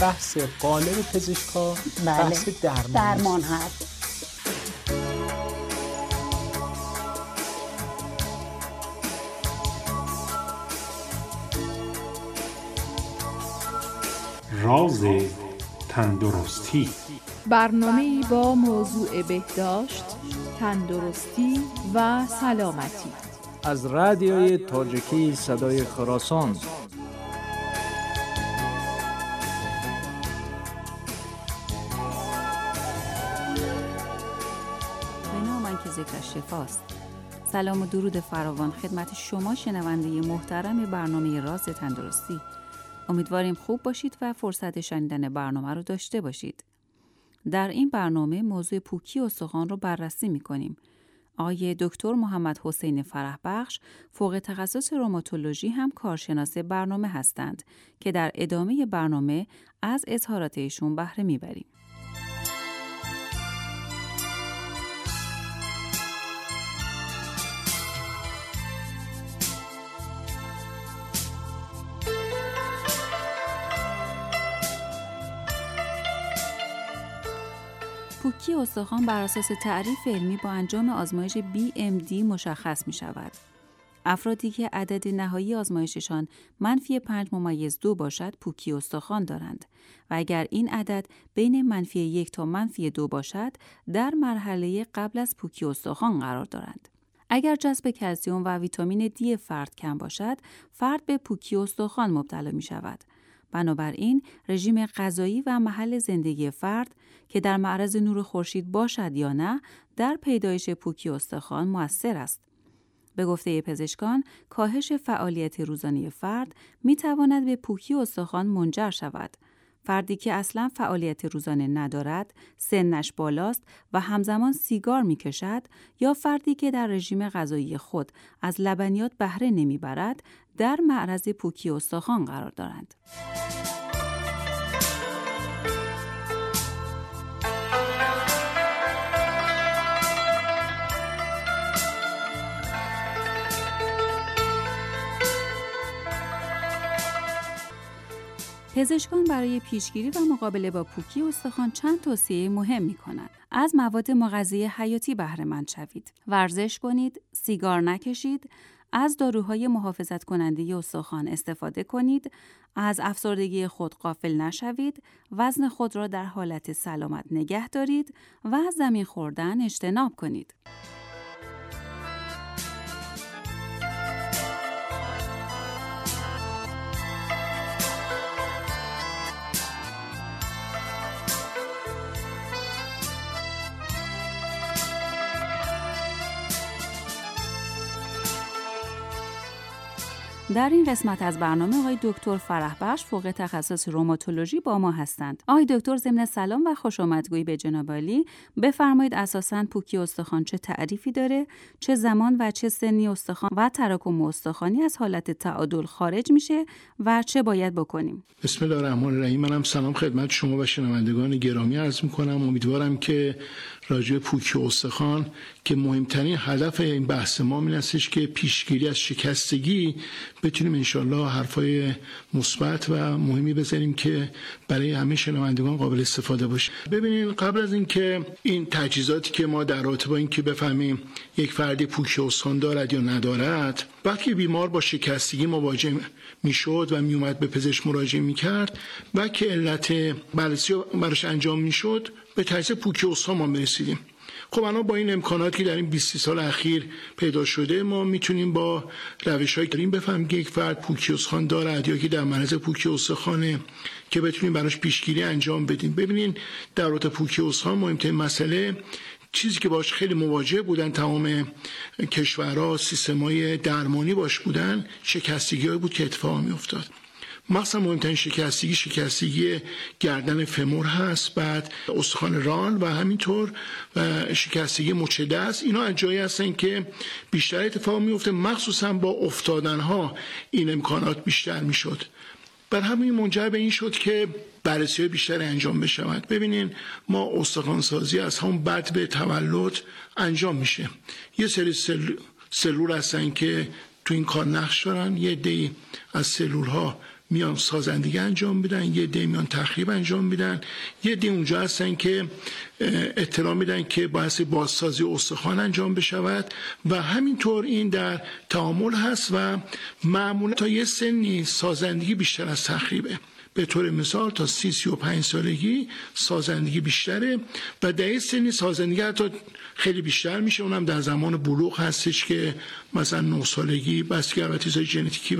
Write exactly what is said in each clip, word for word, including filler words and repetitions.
بحث قالب پزشکا بله. بحث درمان, درمان هست. راز تندرستی، برنامه‌ای با موضوع بهداشت، تندرستی و سلامتی از رادیوی تاجیکی صدای خراسان. به نام که ذکر شفاست. سلام و درود فراوان خدمت شما شنونده محترم برنامه راز تندرستی. امیدواریم خوب باشید و فرصت شنیدن برنامه رو داشته باشید. در این برنامه موضوع پوکی استخوان رو بررسی می‌کنیم. آقای دکتر محمد حسین فرحبخش فوق تخصص روماتولوژی هم کارشناس برنامه هستند که در ادامه برنامه از اظهارات ایشون بهره می‌بریم. پوکی استخوان بر اساس تعریف علمی با انجام آزمایش بی ام دی مشخص می شود. افرادی که عدد نهایی آزمایششان منفی پنج ممیز دو باشد پوکی استخوان دارند و اگر این عدد بین منفی یک تا منفی دو باشد در مرحله قبل از پوکی استخوان قرار دارند. اگر جذب کلسیم و ویتامین دی فرد کم باشد فرد به پوکی استخوان مبتلا می شود. بنابراین رژیم غذایی و محل زندگی فرد که در معرض نور خورشید باشد یا نه در پیدایش پوکی استخوان مؤثر است. به گفته پزشکان کاهش فعالیت روزانه فرد می تواند به پوکی استخوان منجر شود. فردی که اصلا فعالیت روزانه ندارد، سنش بالاست و همزمان سیگار می کشد یا فردی که در رژیم غذایی خود از لبنیات بهره نمی برد در معرض پوکی استخوان قرار دارند. پزشکان برای پیشگیری و مقابله با پوکی استخوان چند توصیه مهم می‌کنند. از مواد مغذی حیاتی بهره مند شوید. ورزش کنید، سیگار نکشید، از داروهای محافظت کننده استخوان استفاده کنید، از افسردگی خود غافل نشوید، وزن خود را در حالت سلامت نگه دارید و از زمین خوردن اجتناب کنید. در این قسمت از برنامه آقای دکتر فرحبخش فوق تخصص روماتولوژی با ما هستند. آقای دکتر ضمن سلام و خوش آمدگویی به جناب عالی بفرمایید اساساً پوکی استخوان چه تعریفی داره، چه زمان و چه سنی استخوان و تراکم استخوانی از حالت تعادل خارج میشه و چه باید بکنیم؟ بسم الله الرحمن الرحیم. منم سلام خدمت شما و شنوندگان گرامی عرض میکنم. امیدوارم که راجع به پوکی استخوان که مهمترین هدف این بحث ما این هستش که پیشگیری از شکستگی بتونیم انشالله حرفای مثبت و مهمی بزنیم که برای همه شنوندگان قابل استفاده باشه. ببینید قبل از اینکه این تجهیزاتی که ما در رابطه با اینکه بفهمیم یک فردی پوکی استخوان دارد یا ندارد، وقتی بیمار با شکستگی مواجه میشد و میومد به پزشک مراجعه میکرد و که علت بررسی براش انجام میشد به تشخیص پوکی استخوان ما میرسیدیم. خب الان با این امکاناتی که در این بیست سال اخیر پیدا شده ما میتونیم با روش‌هایی که بفهمیم که یک فرد پوکی استخوان دارد یا که در معرض پوکی استخوانه که بتونیم براش پیشگیری انجام بدیم. ببینین در رابطه پوکی استخوان مهمترین مسئله چیزی که باش خیلی مواجه بودن تمام کشورها، سیستم‌های درمانی باش بودن، شکستگی‌هایی بود که اتفاق می‌افتاد. مثلا مهمترین شکستگی شکستگی گردن فمور هست، بعد استخوان ران و همینطور و شکستگی مچ دست. اینا از جایی هستن که بیشتر اتفاق میفته، مخصوصا با افتادن ها این امکانات بیشتر میشد. بر همین منجر به این شد که بررسی بیشتر انجام بشود. ببینین ما استخوان سازی از هم بعد به تولد انجام میشه. یه سری سل... سلول هستن که تو این کار نقش دارن، یه عده‌ای از سلول ها میان سازندگی انجام بدن، یه عده میان تخریب انجام میدن، یه عده اونجا هستن که اطلاع میدن که باعث بازسازی استخوان انجام بشود و همینطور این در تعامل هست و معمولا تا یه سنی سازندگی بیشتر از تخریبه. به طور مثال تا سی سی و پنج سالگی سازندگی بیشتره و در این سنی سازندگی حتی خیلی بیشتر میشه، اونم در زمان بلوغ هستش که مثلا نه سالگی بستگی البته چیزای ژنتیکی و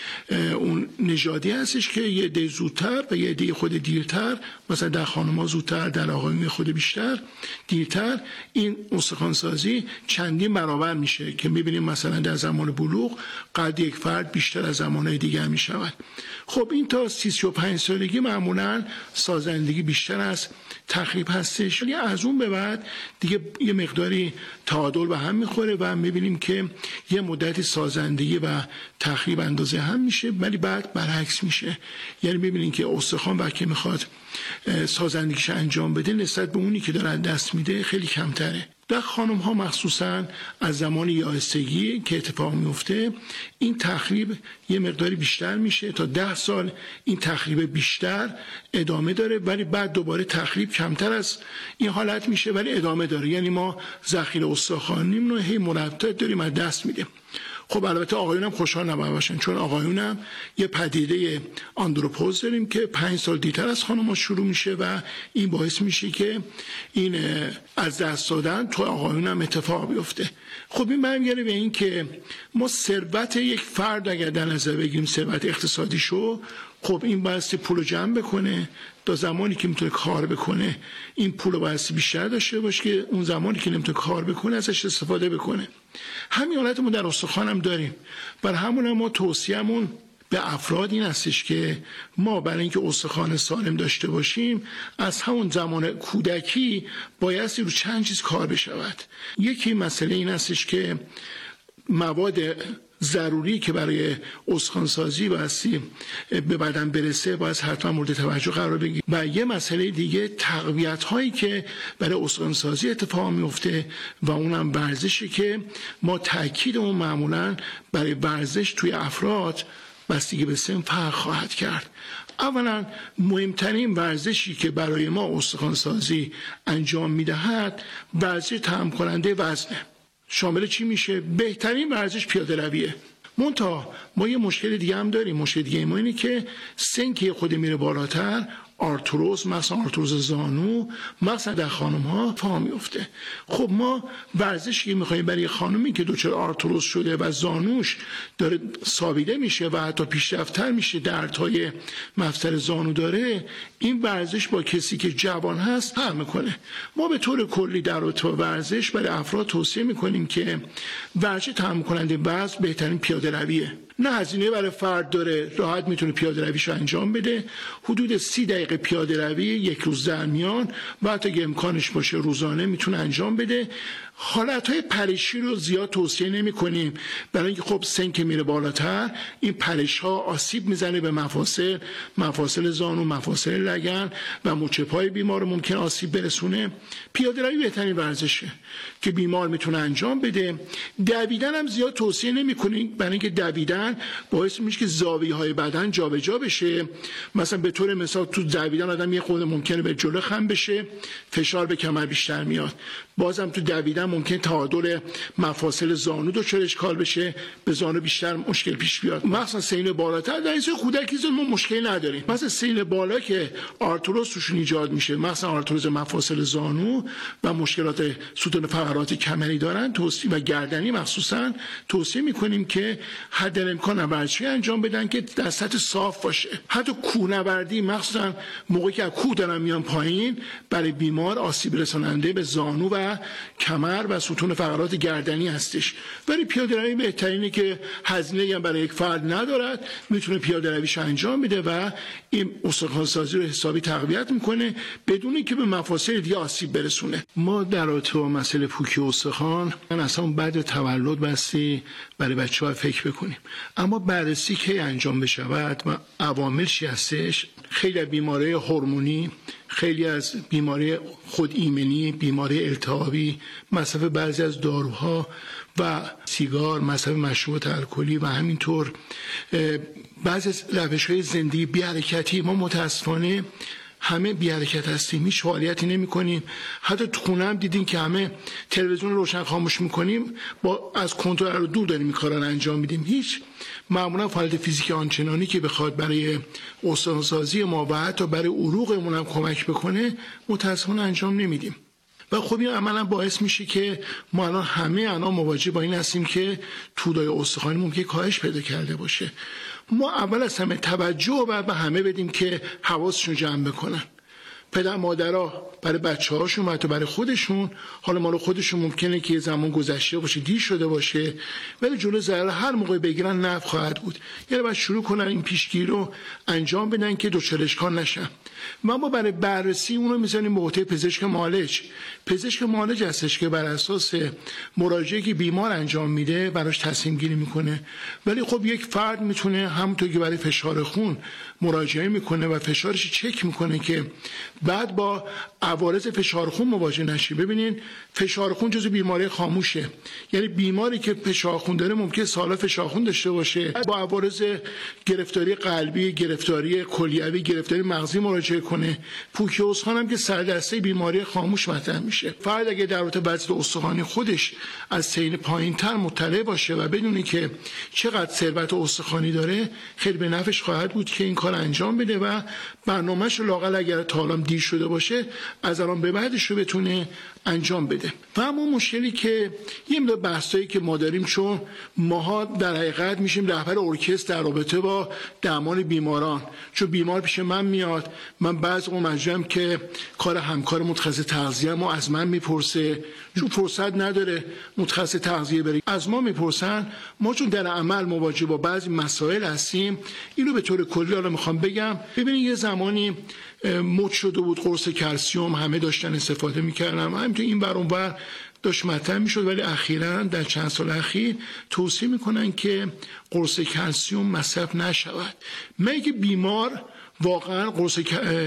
اون نژادی هستش که یه عده زودتر و یه عده خود دیرتر، مثلا در خانم‌ها زودتر، در آقایون خود بیشتر دیرتر این استخوان‌سازی چندین برابر میشه که میبینیم مثلا در زمان بلوغ قد یک فرد بیشتر از زمانهای دیگر میشود. خب این تا سی و پنج سالگی معمولا سازندگی بیشتر از تخریب هستش، ولی از اون به بعد دیگه یه مقداری تعادل به هم میخوره و میبینیم که یه مدتی سازندگی و تخریب اندازه هم میشه، ولی بعد برعکس میشه. یعنی میبینیم که استخوان وقتی میخواد سازندگیش انجام بده نسبت به اونی که داره دست میده خیلی کمتره. در خانم ها مخصوصا از زمان یائسگی که اتفاق میفته این تخریب یه مقداری بیشتر میشه، تا ده سال این تخریب بیشتر ادامه داره، ولی بعد دوباره تخریب کمتر از این حالت میشه ولی ادامه داره. یعنی ما ذخیره استخوانیم رو هی مرتب داریم از دست میدیم. خب البته آقایون هم خوشحال نباید باشن، چون آقایون هم یه پدیده آندروپوز داریم که پنج سال دیرتر از خانم‌ها شروع میشه و این باعث میشه که این از دست دادن تو آقایون هم اتفاق بیفته. خب این برمیگره به این که ما ثروت یک فرد اگر در نظر بگیریم، ثروت اقتصادیشو، خب این باعث پول جمع بکنه، تا زمانی که میتونه کار بکنه این پول رو باعث بیشتر داشته باشه که اون زمانی که نمیتونه کار بکنه ازش استفاده بکنه. همین حالت ما در استخوان هم داریم. بر همون ما توصیه‌مون به افراد این هستش که ما برای اینکه استخوان سالم داشته باشیم از همون زمان کودکی بایستی رو چند چیز کار بشود. یکی مسئله این هستش که مواد ضروری که برای استخوان‌سازی بایستی به بدن برسه باید حتما مورد توجه قرار بگیره. و یه مسئله دیگه تقویت هایی که برای استخوان‌سازی اتفاق میفته و اونم ورزشی که ما تاکیدمون معمولا برای ورزش توی افراد بستگی به سن فرق خواهد کرد. اولا مهمترین ورزشی که برای ما استخوان‌سازی انجام میدهد ورزش طعم کننده وزنه. شامل چی میشه؟ بهترین ورزش پیاده رویه. منتها ما یه مشکل دیگه هم داریم. مشکل دیگه ما اینه که سن که خود میره بالاتر، آرتروز، مثلا آرتروز زانو، مثلا در خانم ها پا میفته. خب ما ورزشی که میخوایم برای خانمی که دچار آرتروز شده و زانوش داره سابیده میشه و حتی پیشرفت‌تر میشه، دردهای مفصل زانو داره، این ورزش با کسی که جوان هست فرق میکنه. ما به طور کلی در رابطه با ورزش برای افراد توصیه میکنیم که ورزش تحمل کننده وزن بهترین پیاده رویه. نه هزینه برای فرد داره، راحت میتونه پیاده رویشو انجام بده. حدود سی دقیقه پیاده روی یک روز در میان و حتی اگه امکانش باشه روزانه میتونه انجام بده. حالتهای پریشی رو زیاد توصیه نمی کنیم، برای اینکه خب سن که میره بالاتر این پریش ها آسیب میزنه به مفاصل، مفاصل زانو، مفاصل لگن و مچ پای بیمار ممکن آسیب برسونه. پیاده روی بهترین ورزشه که بیمار میتونه انجام بده. دویدن هم زیاد توصیه نمی کنیم، برای اینکه دویدن باعث میشه که زاویه های بدن جابجا بشه. مثلا به طور مثال تو دویدن آدم یه خورده ممکنه به جلو خم بشه، فشار به کمر بیشتر میاد. بازم تو دویدن ممکن تعادل مفاصل زانو دچار اشکال بشه، به زانو بیشتر مشکل پیش بیاد. مثلا سن بالاتر در این کودکی ما مشکل نداریم. مثلا سن بالا که آرتروز توشون ایجاد میشه، مثلا آرتروز مفاصل زانو و مشکلات ستون فقرات کمری دارن، توصیه و گردنی مخصوصا توصیه میکنیم که حد امکان ورزشی انجام بدن که در سطح صاف باشه. حتی کوهنوردی مخصوصا موقعی که کوه دارن میان پایین برای بیمار آسیب رساننده به زانو و کمر و ستون فقرات گردنی هستش. ولی پیاده روی بهترینه که هزینه‌ای هم برای یک فرد ندارد، میتونه پیاده رویش انجام بده و این استخوان‌سازی رو حسابی تقویت میکنه بدون اینکه به مفاصل دیگه آسیب برسونه. ما در رابطه با مسئله پوکی استخوان اصلا بعد تولد بستی برای بچه‌ها فکر بکنیم، اما بررسی که انجام بشود و عوامل چی هستش خیلی از بیماری هورمونی، خیلی از بیماری خود ایمنی، بیماری التهابی، مصرف بعضی از داروها و سیگار، مصرف مشروبات الکلی و همینطور بعضی از روش‌های زندگی بی حرکتی. ما متاسفانه همه بی حرکت هستیم، هیچ فعالیتی نمی کنیم. حتی تو خونه هم دیدین که همه تلویزیون روشن خاموش میکنیم، با از کنترل رو دور داریم این کارا رو انجام میدیم. هیچ معمولا فعالیت فیزیکی آنچنانی که بخواد برای استخوان‌سازی ما و حتی برای عروقمون هم کمک بکنه متاسفانه انجام نمیدیم. و خب این عملا باعث میشه که ما الان همه الان مواجه با این هستیم که تودای استخوانی ممکنه کاهش پیدا کرده باشه. ما اول از همه توجه باید به همه بدیم که حواسشون جمع بکنن. پدر مادرها برای بچه‌هاشون و حتی برای خودشون، حالا مال خودشون ممکنه که زمان گذشته باشه، دیر شده باشه، ولی جلو ضرر هر موقع بگیرن نفع خواهد بود. یعنی باید شروع کنن این پیشگیری رو انجام بدن که دچار اشکال نشن. و ما برای بررسی اون رو میذاریم به عهده پزشک معالج. پزشک معالج هستش که بر اساس مراجعه‌ای که بیمار انجام میده براش تصمیم گیری میکنه. ولی خب یک فرد میتونه همونطور که برای فشار خون مراجعه میکنه و فشارش چک میکنه که بعد با عوارض فشار خون مواجه نشی. ببینین فشار خون جزو بیماری خاموشه، یعنی بیماری که فشار خون داره ممکنه سالا فشار خون داشته باشه، با عوارض گرفتاری قلبی، گرفتاری کلیوی، گرفتاری مغزی مراجعه کنه. پوکی استخوان هم که سردسته بیماری خاموش مطرح میشه. فرد اگه در رابطه وضع استخوانی خودش از سن پایینتر مطلع باشه و بدونی که چقدر ثروت استخوانی داره، خیلی به نفعش خواهد بود که این کار انجام بده و برنامه‌اش لااقل اگر تا الان دیر شده باشه از الان به بعدش رو بتونه انجام بده. و اما مشکلی که یه مقدار بحثایی که ما داریم، چون ماها در حقیقت میشیم رهبر ارکستر در رابطه با درمان بیماران. چون بیمار پیش من میاد، من بعضی موقع مجبورم که کار همکار متخصص تغذیه ما از من میپرسه، چون فرصت نداره متخصص تغذیه بره، از ما میپرسن. ما چون در عمل مواجه با بعضی مسائل هستیم، اینو به طور کلی حالا میخوام بگم. ببینید یه زمانی مد شده بود قرص کلسیم، همه داشتن استفاده میکردن، همینطور این بر اون بر داشت مطرح میشد، ولی اخیراً در چند سال اخیر توصیه میکنن که قرص کلسیم مصرف نشود. مگه بیمار واقعا قرص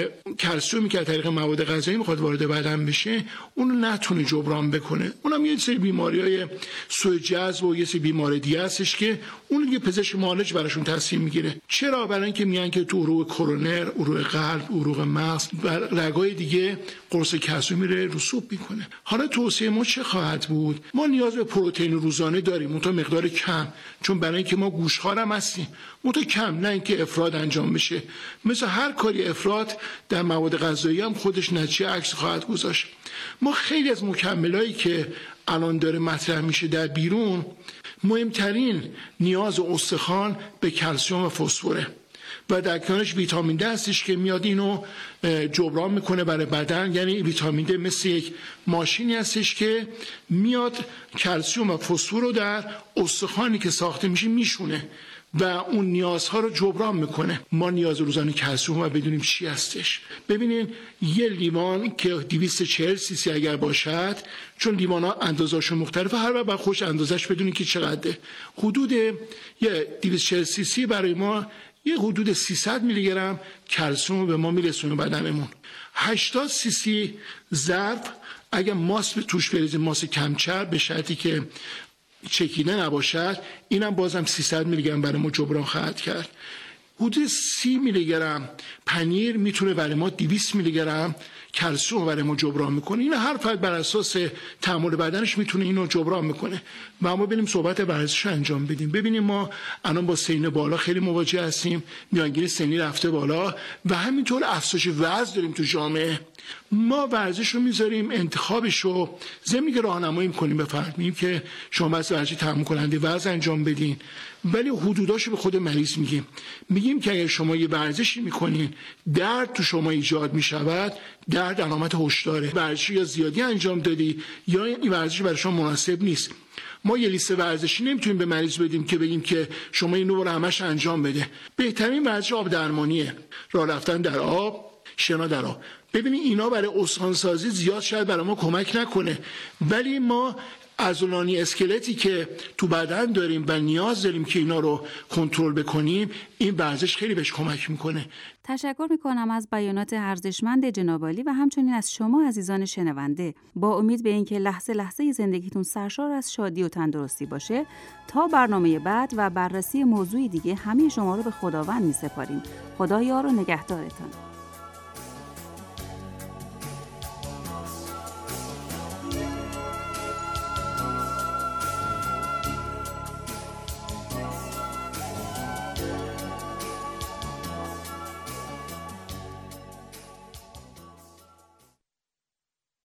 کلسیومی که از طریق مواد غذایی میخواد وارد بدن بشه اونو نتونه جبران بکنه. اونم یه سری بیماریای سوء جذب و یه سری بیماری دیگه هستش که اون دیگه پزشک معالج براشون تصمیم میگیره. چرا؟ برای اینکه میگن که تو عروق کرونر، عروق قلب، عروق مغز و رگای دیگه قرص کلسیم میره رسوب میکنه. حالا توصیه ما چه خواهد بود؟ ما نیاز به پروتئین روزانه داریم، اون تا مقدار کم، چون برای اینکه ما گوشخوارم هستیم، اون تا کم، نه اینکه افراط انجام بشه. مثل هر کاری افراط در مواد غذایی هم خودش نتیجه عکس خواهد گذاشت. ما خیلی از مکملایی که الان داره مطرح میشه در بیرون، مهمترین نیاز استخوان به کلسیم و فسفره و در کنارش ویتامین د هستش که میاد اینو جبران میکنه برای بدن. یعنی ویتامین د مثل یک ماشینی هستش که میاد کلسیم و فسفر رو در استخوانی که ساخته میشه میشونه و اون نیازها رو جبران میکنه. ما نیاز روزانه کلسیم رو بدونیم چی هستش. ببینین یه لیوان که دویست و چهل سی سی اگر باشد، چون لیوان‌ها اندازه‌شون مختلفه، هر بار خوش اندازش بدونین که چقدره. حدود یه دویست و چهل سی سی برای ما یه حدود سیصد میلی گرم کلسیم رو به ما میرسونه بدنمون. هشتاد سی سی ظرف اگر ماست توش بریزیم، ماست کمچرب، به شرطی که چکیده نباشد، اینم بازم سیصد میلی گرم برای ما جبران خواهد کرد. حدود سی میلی گرم پنیر میتونه برای ما دویست میلی گرم کلسیم برای ما جبران میکنه. این هر فرد بر اساس تعامل بدنش میتونه اینو جبران میکنه. و ما بریم صحبت ورزش رو انجام بدیم. ببینیم ما الان با سن بالا خیلی مواجه هستیم، میانگین سنی رفته بالا و همینطور افزایش وزن داریم تو جامعه. ما ورزش رو میذاریم انتخابش رو ضمن که راهنمایی میکنیم به فرد، میگیم که شما بس ورزش تحمل کننده وزن انجام بدین، ولی حدوداشو به خود مریض میگیم. میگیم که اگر شما یه ورزشی میکنین درد تو شما ایجاد میشود، درد علامت هشداره. ورزشی یا زیادی انجام دادی یا این ورزش برای شما مناسب نیست. ما یه لیست ورزشی نمیتونیم به مریض بدیم که بگیم که شما اینو برو همش انجام بده. بهترین ورزش آب درمانیه. راه رفتن در آب، شنا در آب. ببینید اینا برای استخوان‌سازی زیاد شاید برای ما کمک نکنه، ولی ما عضلانی اسکلتی که تو بدن داریم و نیاز داریم که اینا رو کنترل بکنیم، این ورزش خیلی بهش کمک میکنه. تشکر میکنم از بیانات ارزشمند جناب عالی و همچنین از شما عزیزان شنونده. با امید به اینکه لحظه لحظه زندگیتون سرشار از شادی و تندرستی باشه، تا برنامه بعد و بررسی موضوعی دیگه همه شما رو به خداوند میسپاریم. خدا یار و نگهدارتان.